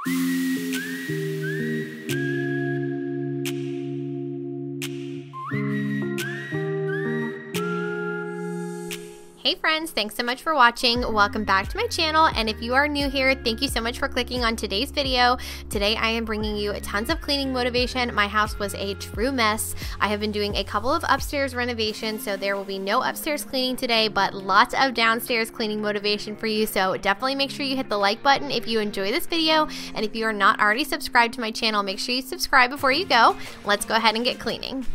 Hey friends, thanks so much for watching. Welcome back to my channel, and if you are new here, thank you so much for clicking on today's video. Today I am bringing you tons of cleaning motivation. My house was a true mess. I have been doing a couple of upstairs renovations, so there will be no upstairs cleaning today, but lots of downstairs cleaning motivation for you, so definitely make sure you hit the like button if you enjoy this video, and if you are not already subscribed to my channel, make sure you subscribe before you go. Let's go ahead and get cleaning.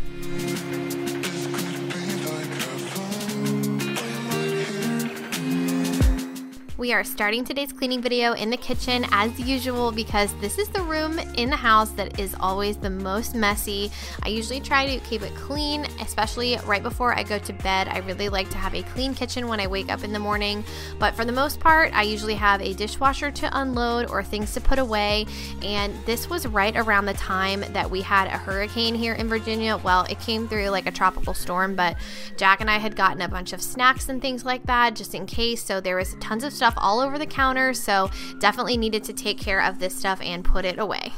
We are starting today's cleaning video in the kitchen as usual because this is the room in the house that is always the most messy. I usually try to keep it clean, especially right before I go to bed. I really like to have a clean kitchen when I wake up in the morning, but for the most part, I usually have a dishwasher to unload or things to put away, and this was right around the time that we had a hurricane here in Virginia. Well, it came through like a tropical storm, but Jack and I had gotten a bunch of snacks and things like that just in case, so there was tons of stuff all over the counter, so definitely needed to take care of this stuff and put it away.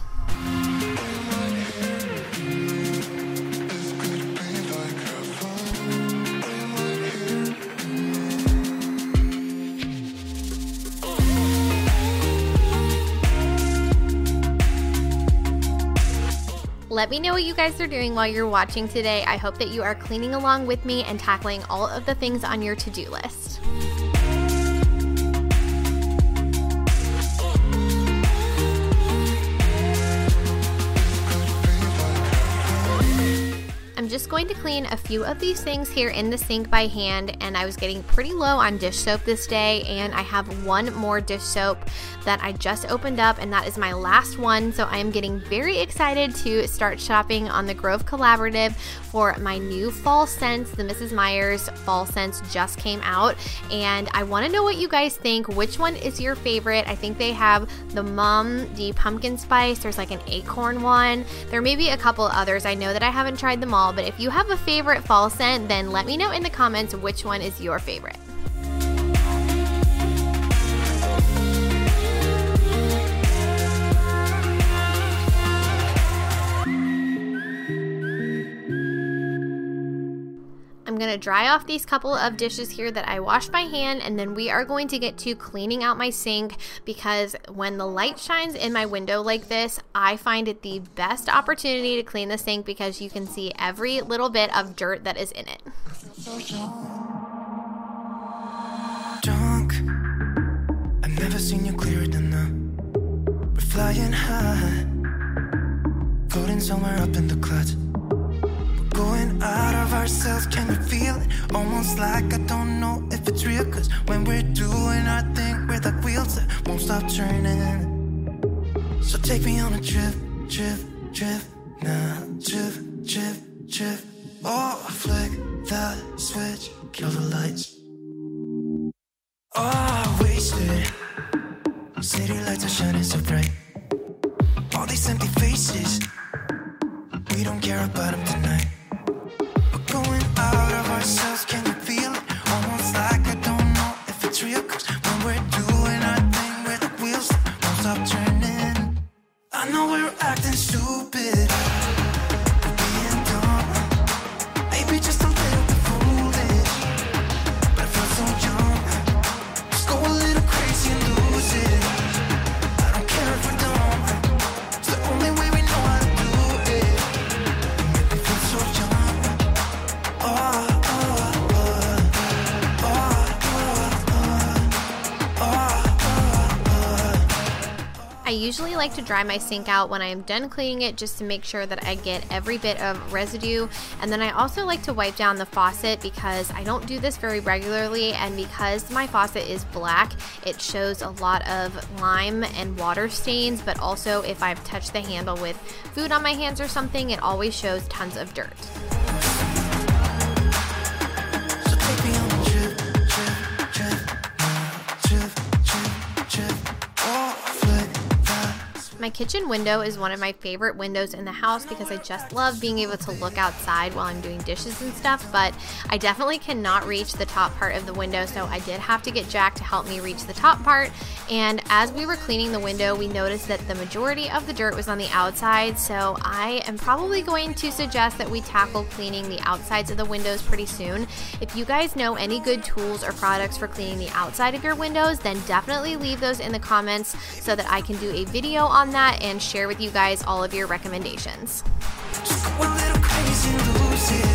Let me know what you guys are doing while you're watching today. I hope that you are cleaning along with me and tackling all of the things on your to-do list. I'm just going to clean a few of these things here in the sink by hand, and I was getting pretty low on dish soap this day, and I have one more dish soap that I just opened up, and that is my last one, so I am getting very excited to start shopping on the Grove Collaborative for my new fall scents. The Mrs. Meyer's fall scents just came out, and I want to know what you guys think. Which one is your favorite? I think they have the the pumpkin spice, there's like an acorn one, there may be a couple others. I know that I haven't tried them all, but if you have a favorite fall scent, then let me know in the comments which one is your favorite. I'm going to dry off these couple of dishes here that I washed by hand, and then we are going to get to cleaning out my sink, because when the light shines in my window like this, I find it the best opportunity to clean the sink because you can see every little bit of dirt that is in it. Drunk, I've never seen you clearer than now. We're flying high, floating somewhere up in the clouds. Going out of ourselves, can you feel it? Almost like I don't know if it's real, cause when we're doing our thing, we're like wheels that won't stop turning. So take me on a trip, now, trip. Oh, flick the switch, kill the lights. Oh, wasted. City lights are shining so bright. All these empty faces, we don't care about them tonight. Going out of ourselves, can you feel it? Almost like I don't know if it's real, cause when we're doing our thing, we're the wheels that won't stop turning. I know we're acting stupid, we're being dumb, maybe just a little bit foolish, but I feel so young. Just go a little crazy and lose it. I don't care if we're dumb, it's the only way we know how to do it. You make me feel so young. I usually like to dry my sink out when I am done cleaning it, just to make sure that I get every bit of residue. And then I also like to wipe down the faucet because I don't do this very regularly, and because my faucet is black, it shows a lot of lime and water stains, but also if I've touched the handle with food on my hands or something, it always shows tons of dirt. My kitchen window is one of my favorite windows in the house because I just love being able to look outside while I'm doing dishes and stuff, but I definitely cannot reach the top part of the window, so I did have to get Jack to help me reach the top part. And as we were cleaning the window, we noticed that the majority of the dirt was on the outside, so I am probably going to suggest that we tackle cleaning the outsides of the windows pretty soon. If you guys know any good tools or products for cleaning the outside of your windows, then definitely leave those in the comments so that I can do a video on that and share with you guys all of your recommendations. Just go a little crazy and lose it.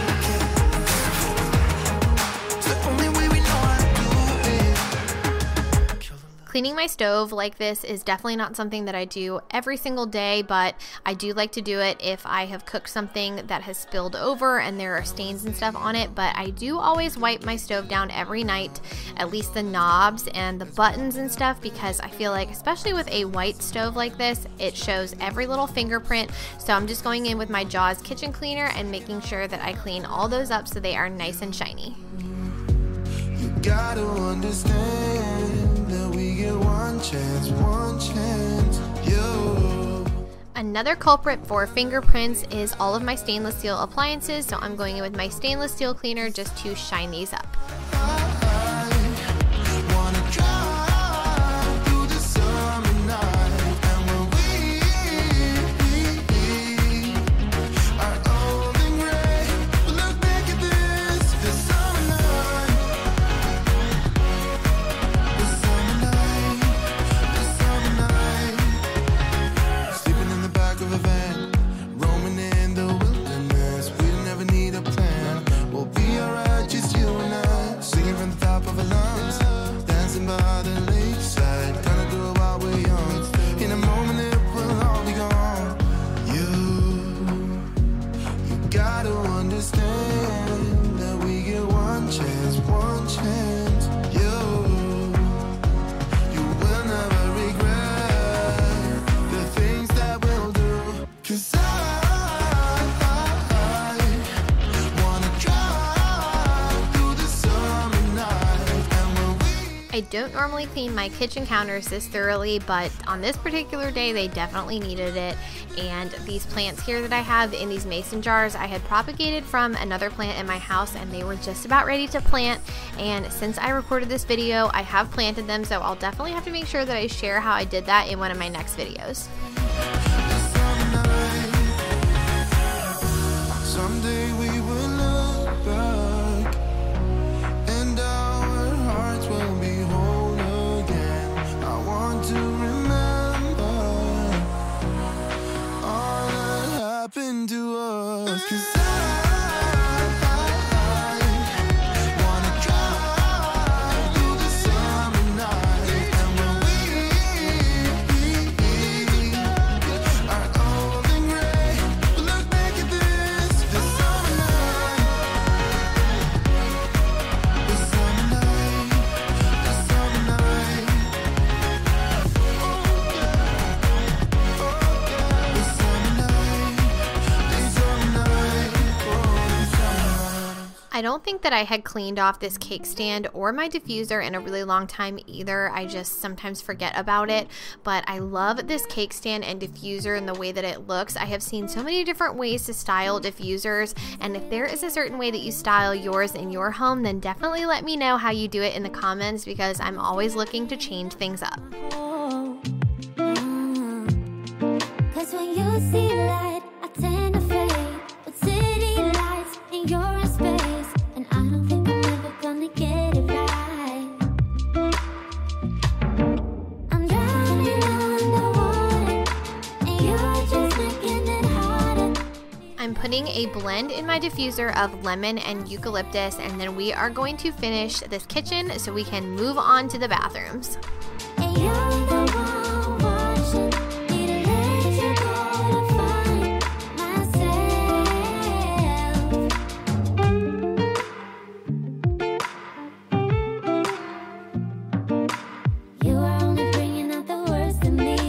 It's the only way we know how to do it. Kill the love. Cleaning my stove like this is definitely not something that I do every single day, but I do like to do it if I have cooked something that has spilled over and there are stains and stuff on it. But I do always wipe my stove down every night, at least the knobs and the buttons and stuff, because I feel like, especially with a white stove like this, it shows every little fingerprint. So I'm just going in with my Jaws kitchen cleaner and making sure that I clean all those up so they are nice and shiny. You gotta understand that we get one chance, you. Another culprit for fingerprints is all of my stainless steel appliances, so I'm going in with my stainless steel cleaner just to shine these up. Wanna drive through the summer night, and when we are old and gray, we look back at this summer night, sleeping in the back of a van, roaming in the wilderness. We never need a plan. We'll be alright, just you and I, singing from the top of our lungs, dancing by the lakeside, gonna do it while we're young. In a moment it will all be gone. You gotta understand that we get one chance, you will never regret the things that we'll do. 'Cause I wanna drive through the summer night, and when we I don't normally clean my kitchen counters this thoroughly, but on this particular day they definitely needed it. And these plants here that I have in these mason jars, I had propagated from another plant in my house and they were just about ready to plant. And since I recorded this video, I have planted them, so I'll definitely have to make sure that I share how I did that in one of my next videos. someday we will look back, and our hearts will be whole again. I want to remember all that happened to us. 'Cause I wanna drive through the summer night, and when we are old and gray, we'll look back at this summer night, the summer night, the summer night, oh yeah, the summer night, the summer night, oh the summer night. I don't think that I had cleaned off this cake stand or my diffuser in a really long time either. I just sometimes forget about it, but I love this cake stand and diffuser and the way that it looks. I have seen so many different ways to style diffusers, and if there is a certain way that you style yours in your home, then definitely let me know how you do it in the comments, because I'm always looking to change things up. 'Cause when you see light, I tend to fade. With city lights and you're in space, and I don't think I'm ever gonna get it right. I'm drowning underwater, and you're just making it harder. I'm putting a blend in my diffuser of lemon and eucalyptus, and then we are going to finish this kitchen so we can move on to the bathrooms. And you're the one watching. Need to let you go to find myself. You are only bringing out the worst in me.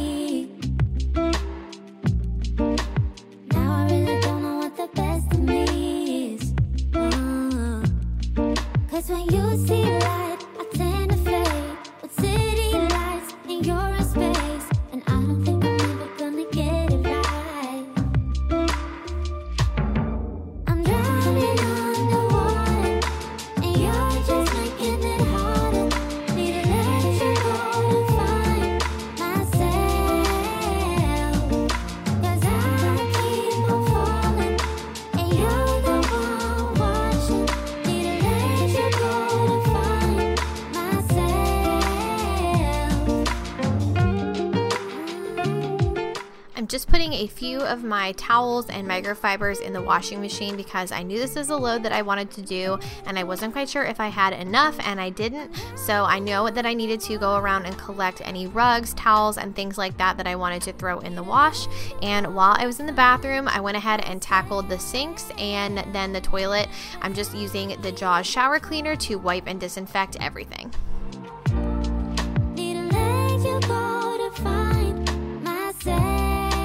Now I really don't know what the best in me is. 'Cause when you see light, I tend to fade. With city lights and you're I'm just putting a few of my towels and microfibers in the washing machine because I knew this is a load that I wanted to do and I wasn't quite sure if I had enough, and I didn't. So I know that I needed to go around and collect any rugs, towels, and things like that that I wanted to throw in the wash. And while I was in the bathroom, I went ahead and tackled the sinks and then the toilet. I'm just using the Jaws shower cleaner to wipe and disinfect everything. Need to let you go to find myself.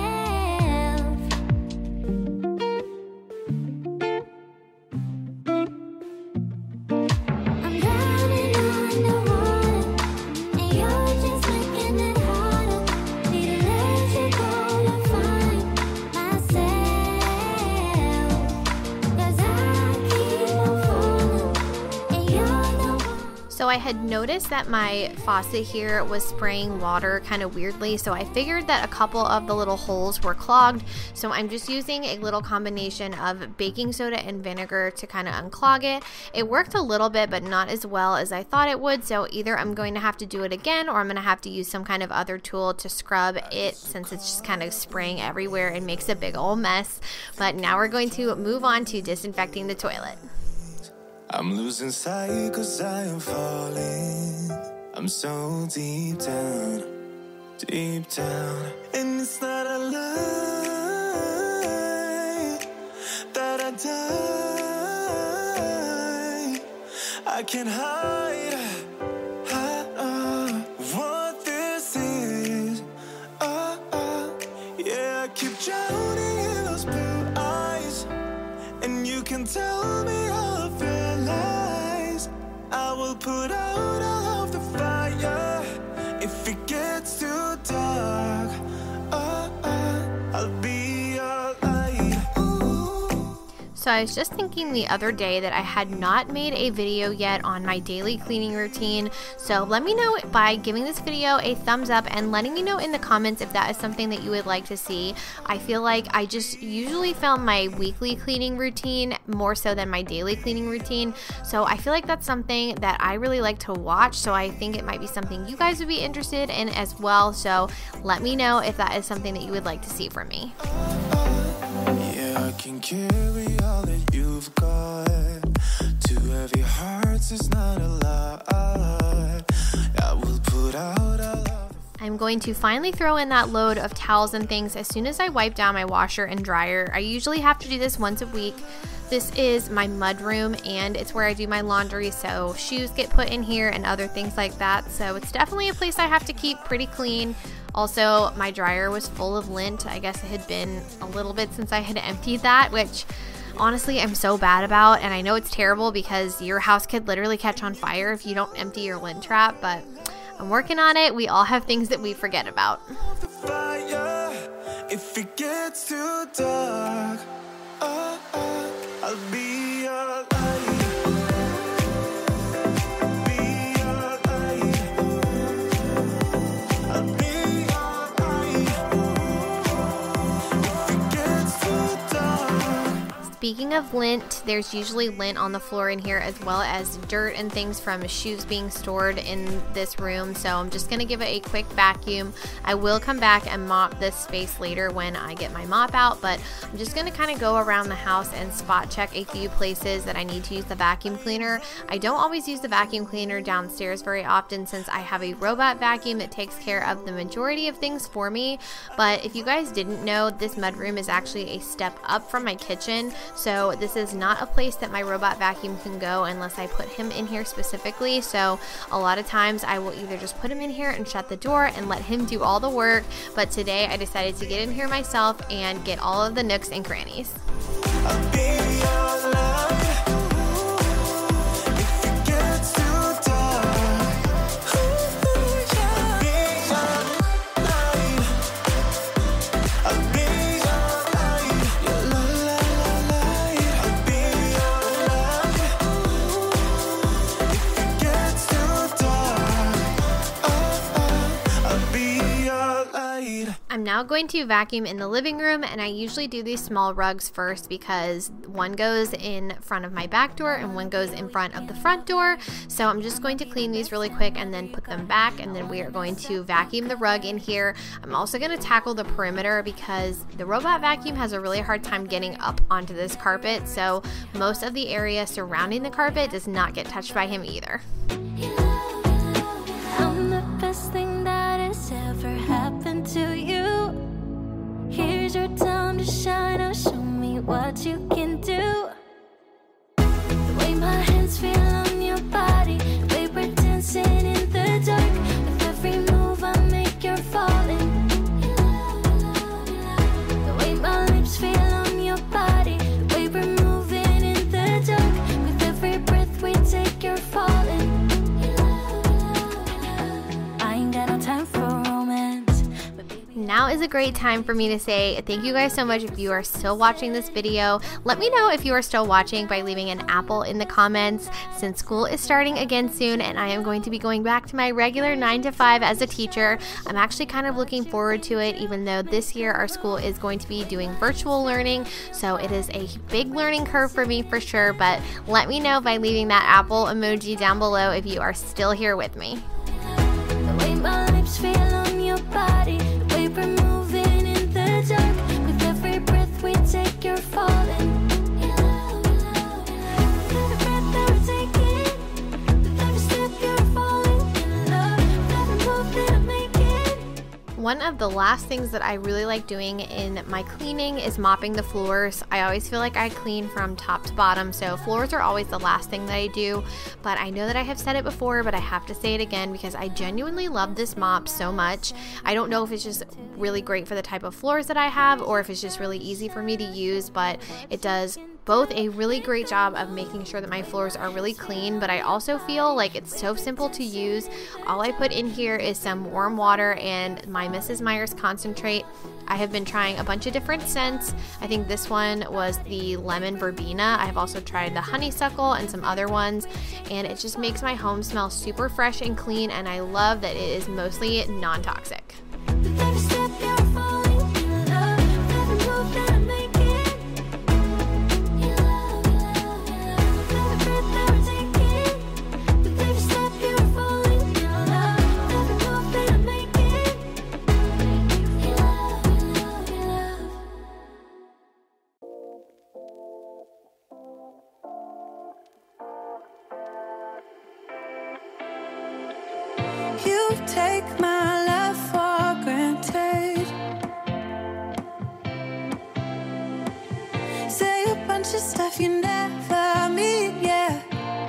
I'm drowning underwater, and you're just making it harder. Need to let you go to find myself. 'Cause I keep on falling, and you're the one. So I had noticed that my faucet here was spraying water kind of weirdly, so I figured that a couple of the little holes were clogged. So I'm just using a little combination of baking soda and vinegar to kind of unclog it. It worked a little bit, but not as well as I thought it would, so either I'm going to have to do it again or I'm going to have to use some kind of other tool to scrub it since it's just kind of spraying everywhere and makes a big old mess. But now we're going to move on to disinfecting the toilet. I'm losing sight 'cause I am falling. I'm so deep down, and it's not a lie that I die. I can't hide what this is. Yeah, I keep drowning in those blue eyes, and you can tell me all of your lies. I will put out all of the fire if it gets too dark. I'll be your light. So I was just thinking the other day that I had not made a video yet on my daily cleaning routine. So let me know by giving this video a thumbs up and letting me know in the comments if that is something that you would like to see. I feel like I just usually film my weekly cleaning routine more so than my daily cleaning routine. So I feel like that's something that I really like to watch. So I think it might be something you guys would be interested in as well. So let me know if that is something that you would like to see from me. Yeah, I can carry all that you've got. Two heavy hearts is not a lot. I will put out all of the I'm going to finally throw in that load of towels and things as soon as I wipe down my washer and dryer. I usually have to do this once a week. This is my mud room and it's where I do my laundry, so shoes get put in here and other things like that. So it's definitely a place I have to keep pretty clean. Also, my dryer was full of lint. I guess it had been a little bit since I had emptied that, which honestly I'm so bad about, and I know it's terrible because your house could literally catch on fire if you don't empty your lint trap, but I'm working on it. We all have things that we forget about. fire if it gets too dark. I'll be your light. Be your light. I'll be your light. If it gets too dark. Speaking of lint, there's usually lint on the floor in here as well as dirt and things from shoes being stored in this room. So I'm just going to give it a quick vacuum. I will come back and mop this space later when I get my mop out, but I'm just going to kind of go around the house and spot check a few places that I need to use the vacuum cleaner. I don't always use the vacuum cleaner downstairs very often since I have a robot vacuum that takes care of the majority of things for me. But if you guys didn't know, this mudroom is actually a step up from my kitchen. So this is not a place that my robot vacuum can go unless I put him in here specifically. So a lot of times I will either just put him in here and shut the door and let him do all the work. But today I decided to get in here myself and get all of the nooks and crannies. I'll be your light. If it gets too dark. I'll be your light. I'll be your light. Your light. I'll be your light. If it gets too dark. I'll be your light. I'm now going to vacuum in the living room, and I usually do these small rugs first because one goes in front of my back door and one goes in front of the front door. So I'm just going to clean these really quick and then put them back, and then we are going to vacuum the rug in here. I'm also going to tackle the perimeter because the robot vacuum has a really hard time getting up onto this carpet, so most of the area surrounding the carpet does not get touched by him either. I'm the best thing that has ever happened to you. Here's your time to shine. Now show me what you can do. The way my hands feel on your body, the way we're dancing in the dark. With every move I make, you're falling. The way my lips feel on your body, the way we're moving in the dark. With every breath we take, you're falling. I ain't got no time for romance. Now is a great time for me to say thank you guys so much if you are still watching this video. Let me know if you are still watching by leaving an apple in the comments, since school is starting again soon and I am going to be going back to my regular 9 to 5 as a teacher. I'm actually kind of looking forward to it, even though this year our school is going to be doing virtual learning, so it is a big learning curve for me for sure. But let me know by leaving that apple emoji down below if you are still here with me. The way my lips feel on your body, the way we're moving in the dark. With every breath we take, you're falling. With every breath that we're taking, with every step you're falling in love. With every move that I'm making. One of the last things that I really like doing in my cleaning is mopping the floors. I always feel like I clean from top to bottom, so floors are always the last thing that I do. But I know that I have said it before, but I have to say it again because I genuinely love this mop so much. I don't know if it's just really great for the type of floors that I have or if it's just really easy for me to use, but it does both a really great job of making sure that my floors are really clean, but I also feel like it's so simple to use. All I put in here is some warm water and my Mrs. Meyer's concentrate. I have been trying a bunch of different scents. I think this one was the lemon verbena. I have also tried the honeysuckle and some other ones, and it just makes my home smell super fresh and clean, and I love that it is mostly non-toxic. With every step you're falling in love. With every move that I'm making. With every breath that we're taking. With every step you're falling in love. With every move that I'm making. You take my love for granted. Say a bunch of stuff you never mean, yeah.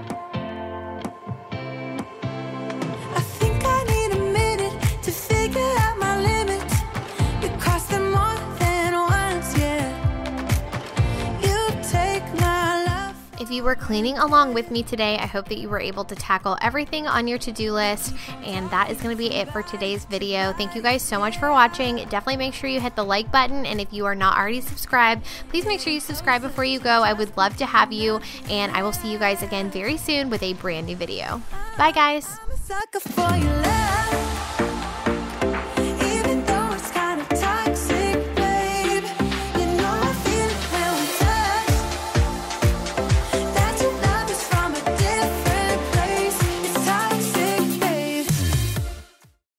I think I need a minute to figure out my limits. You cross them more than once, yeah. You take my love. If you were cleaning along with me today, I hope that you were able to tackle everything on your to-do list, and that is going to be it for today's video. Thank you guys so much for watching. Definitely make sure you hit the like button, and if you are not already subscribed, please make sure you subscribe before you go. I would love to have you, and I will see you guys again very soon with a brand new video. Bye guys! I'm a sucker for your love.